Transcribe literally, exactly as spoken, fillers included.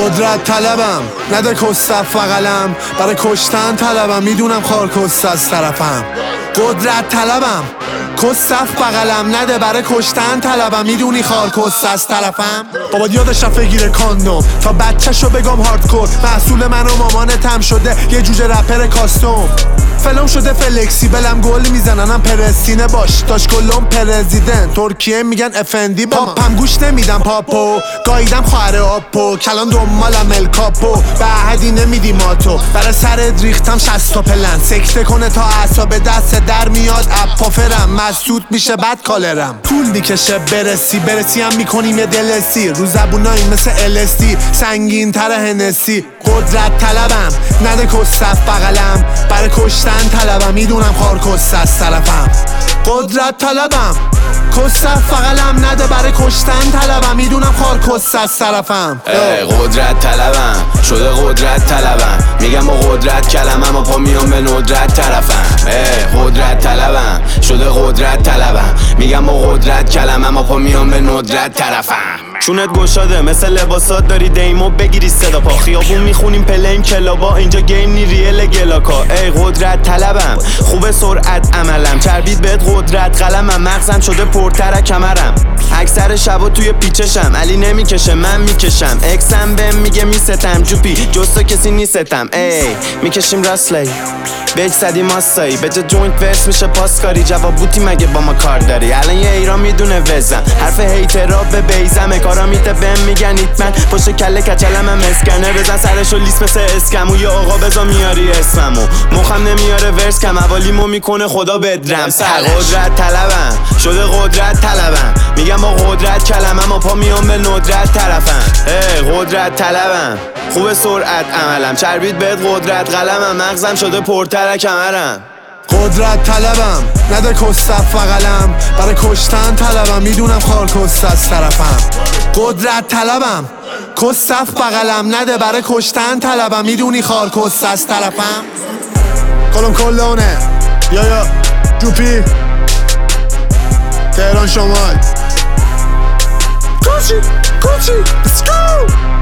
قدرت طلبم نده کسف بغلم، برای کشتن طلبم میدونم خار کس از طرفم. قدرت طلبم کسف بغلم نده، برای کشتن طلبم میدونی خار کس از طرفم. بابا یادش رفت بگیره کاندوم تا بچه‌شو بگم هاردکور، محصول من و مامانتم شده یه جوجه رپر کاستوم. فلم شده فلکسیبلم گل میزننم پرستینه باش داش کلم پرزیدنت، ترکیه میگن افندی به من. پاپم گوش نمیدم پاپو گاییدم خواهر آپو، کلان دنبالم الکاپو به احدی نمیدی ماتو. برای سرت ریختم شصت تا پلن، سکته کنه تا اعصاب دست در میاد اپافرم، مسدود میشه بعد کالرم. طول میکشه برسی برسی هم میکنیم یه دلسی، رو زبونایی مثل الستی سنگین تر هنسی. قدرت طلبم نده کسف بغلم، برای کشتن طلبم میدونم خار کس از طرفم. قدرت طلبم کسف بغلم نده، برای کشتن طلبم میدونم خار کس از طرفم. قدرت طلبم شده قدرت طلبم، میگم با قدرت کلمم و پا میام به ندرت طرفم. قدرت طلبم شده قدرت طلبم، میگم با قدرت کلمم و پا میام به ندرت طرفم. چونت گشاده مثل لباسات داری دیمو بگیری صدا پا، خیابون میخونیم پلیم کلابا اینجا گیم نی ریل گلاکا. ای قدرت طلبم خوب سرعت عملم، چربید بهت قدرت قلمم، مغزم شده پرتر کمرم. اکثر شبا توی پیچشم علی نمیکشه من میکشم، اکسم بهم میگه میستم جوپی جستا کسی نیستم. ای میکشیم راسلی بیج صدی ماستایی به جا جوینت ورس میشه پاسکاری، جواب بوتی مگه با ما کار داری؟ الان یه ایران میدونه وزم حرف هیترا به بیزمه، کارا میته بهم میگن ایتمن پشت کله کچلم هم اسکنر، بزن سرشو لیست مثل اسکمو یا آقا بزا میاری اسممو، مخم نمیاره ورس کم اوالیمو میکنه خدا بدرم. قدرت طلبم شده قدرت طلبم، میگم با قدرت کلمم و پا میام به ندرت طرفم. ای قدرت طلبم خوب سرعت عملم، چربید بهت قدرت قلمم، مغزم شده پرتر کمرم. قدرت طلبم نده کسف بغلم، برای کشتن طلبم میدونم خار کس از طرفم. قدرت طلبم کسف بغلم نده، برای کشتن طلبم میدونی خار کس از طرفم. کلم کلونه یا یا جوپی تهران شمال کوچی کوچی let's go.